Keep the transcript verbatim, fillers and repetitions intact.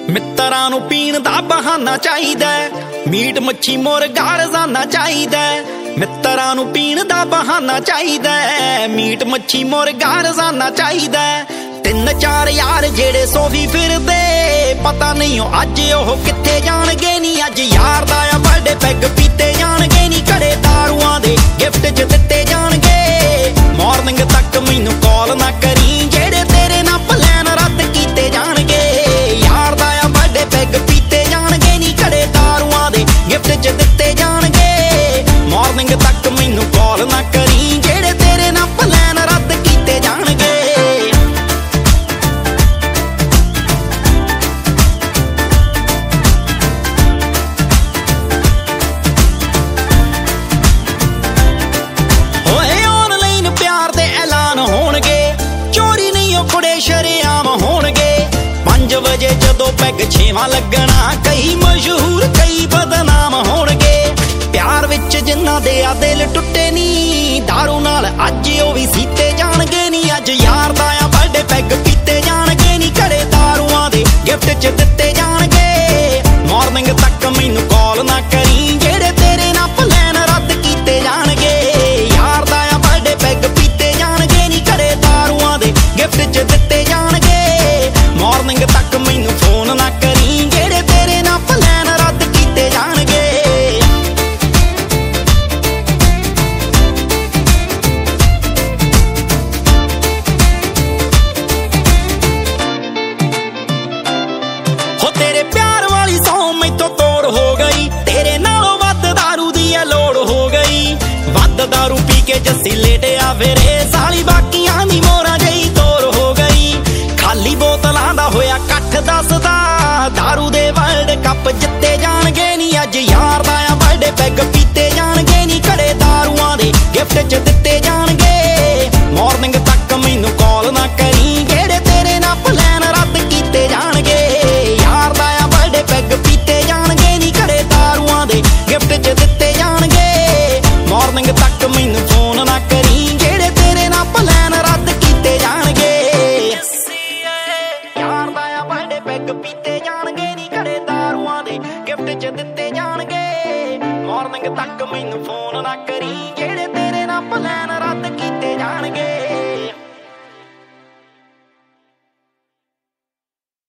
ਮਿੱਤਰਾਂ ਨੂੰ ਪੀਣ ਦਾ ਬਹਾਨਾ ਚਾਹੀਦਾ, ਮੀਟ ਮੱਛੀ ਮੁਰਗਾ ਰੋਜ਼ਾਨਾ ਚਾਹੀਦਾ। ਮਿੱਤਰਾਂ ਨੂੰ ਪੀਣ ਦਾ ਬਹਾਨਾ ਚਾਹੀਦਾ, ਮੀਟ ਮੱਛੀ ਮੁਰਗਾ ਰੋਜ਼ਾਨਾ ਚਾਹੀਦਾ। ਤਿੰਨ ਚਾਰ ਯਾਰ ਜਿਹੜੇ ਸੋਫੀ ਫਿਰਦੇ, ਪਤਾ ਨਹੀਂ ਉਹ ਅੱਜ ਉਹ ਕਿੱਥੇ ਜਾਣਗੇ। ਨੀ ਅੱਜ ਯਾਰ ਦਾ ਆ ਬਰਥਡੇ, ਪੈਗ ਪੀਤੇ ਜਾਣਗੇ। ਨੀ ਘੜੇ ਦਾਰੂਆਂ ਦੇ ਗਿਫਟ ਚ ਦਿੱਤੇ ਜਾਣਗੇ। ਮਾਰਨਿੰਗ ਤੱਕ ਮੈਨੂੰ ਕਾਲ ਨਾ ਕਰੀ, ਜਿਹੜੇ ਤੇਰੇ ਨਾਲ ਪਲਾਨ ਰੱਦ ਕੀਤੇ ਜਾਣਗੇ। ਯਾਰ ਦਾ ਆ ਬਰਥਡੇ, ਪੈਗ ਪੀਤੇ ਜਾਣਗੇ। ਨੀ ਘੜੇ ਦਾਰੂਆਂ ਦੇ ਗਿਫਟ ਚ ਦਿੱਤੇ ਜਾਣਗੇ। ਮਾਰਨਿੰਗ ਤੱਕ ਮੈਨੂੰ ਕਾਲ ਨਾ ਕਰੀ, ਜਿਹੜੇ ਤੇਰੇ ਨਾਲ ਪਲਾਨ ਰੱਦ ਕੀਤੇ ਜਾਣਗੇ। ਸ਼ਰੇਆਮ ਹੋਣਗੇ ਪੰਜ ਵਜੇ ਜਦੋਂ ਪੈਗ ਛੇਵਾਂ ਲੱਗਣਾ। ਕਈ ਮਸ਼ਹੂਰ ਕਈ ਬਦਨਾਮ ਹੋਣਗੇ। ਪਿਆਰ ਵਿੱਚ ਜਿਨ੍ਹਾਂ ਦੇ ਆ ਦਿਲ ਟੁੱਟੇ ਨੀ, ਦਾਰੂ ਨਾਲ ਅੱਜ ਉਹ ਵੀ ਸੀਤੇ ਜਾਣਗੇ। ਨੀ ਅੱਜ ਯਾਰ ਦਾ ਆ ਬਰਥਡੇ, ਪੈਗ ਪੀਤੇ ਜਾਣਗੇ। ਨੀ ਘੜੇ ਦਾਰੂਆਂ ਦੇ ਗਿਫਟ ਚ ਦਿੱਤੇ ਜਾਣਗੇ। ਮਾਰਨਿੰਗ ਤੱਕ ਮੈਨੂੰ ਕਾਲ ਨਾ ਕਰੀ, ਜਿਹੜੇ ਤੇਰੇ ਨਾਲ ਪਲਾਨ ਰੱਦ ਕੀਤੇ ਜਾਣਗੇ। ਯਾਰ ਦਾ ਆ ਬਰਥਡੇ, ਪੈਗ ਪੀਤੇ ਜਾਣਗੇ। ਨੀ ਘੜੇ ਦਾਰੂਆਂ ਦੇ ਗਿਫਟ ਚ ਦਿੱਤੇ ਜਾਣਗੇ। ਮਾਰਨਿੰਗ ਤੱਕ ਮੈਨੂੰ ਫੋਨ ਨਾ ਕਰੀ, ਜਿਹੜੇ ਤੇਰੇ ਨਾਲ ਪਲਾਨ ਰੱਦ ਕੀਤੇ ਜਾਣਗੇ। ਹੋ ਤੇਰੇ ਪਿਆਰ ਵਾਲੀ ਸੌਂ ਮੈਥੋਂ ਤੋੜ ਹੋ ਗਈ, ਤੇਰੇ ਨਾਲੋਂ ਵੱਧ ਦਾਰੂ ਦੀ ਐ ਲੋੜ ਹੋ ਗਈ। ਵੱਧ ਦਾਰੂ ਪੀ ਕੇ ਜੱਸੀ ਲੇਟਿਆ ਫਿਰੇ, ਸਾਲੀ ਬਾਕੀਆਂ ਦੀ ਮੋਰਾਂ ਜਈ ਤੋਰ ਹੋ ਗਈ। ਖਾਲੀ ਬੋਤਲਾਂ ਦਾ ਹੋਇਆ ਕੱਠ ਦੱਸਦਾ, ਦਾਰੂ ਦੇ ਵਰਲਡ ਕੱਪ ਜਿੱਤੇ ਜਾਣਗੇ। ਨੀ ਅੱਜ ਯਾਰ ਦਾ ਆ ਬਰਥਡੇ, ਪੈਗ ਪੀਤੇ ਜਾਣਗੇ। ਨੀ ਘੜੇ ਦਾਰੂਆਂ ਦੇ ਗਿਫਟ ਚ ਦਿੱਤੇ ਜਾਣਗੇ। ਮਾਰਨਿੰਗ ਤੱਕ ਮੈਨੂੰ ਕਾਲ ਨਾ ਕਰੀ, ਜਿਹੜੇ ਤੇਰੇ ਨਾਲ ਪਲਾਨ ਰੱਦ ਕੀਤੇ ਜਾਣਗੇ। ਯਾਰ ਦਾ ਆ ਬਰਥਡੇ, ਪੈਗ ਪੀਤੇ ਜਾਣਗੇ। ਨੀ ਘੜੇ ਦਾਰੂਆਂ ਦੇ ਗਿਫਟ ਚ ਦਿੱਤੇ ਜਾਣਗੇ। ਮਾਰਨਿੰਗ ਤੱਕ ਮੈਨੂੰ ਫੋਨ ਨਾ ਕਰੀ, ਜਿਹੜੇ ਤੇਰੇ ਨਾਲ ਪਲਾਨ ਰੱਦ ਕੀਤੇ ਜਾਣਗੇ। ਯਾਰ ਦਾ ਆ ਬਰਥਡੇ, ਪੈਗ ਪੀਤੇ ਜਾਣਗੇ। ਨੀ ਘੜੇ ਦਾਰੂਆਂ ਦੇ ਗਿਫਟ ਚ ਦਿੱਤੇ ਜਾਣਗੇ। ਮਾਰਨਿੰਗ ਤੱਕ ਮੈਨੂੰ ਫੋਨ ਨਾ ਕਰੀ, ਜਿਹੜੇ ਤੇਰੇ ਨਾਲ ਪਲਾਨ ਰੱਦ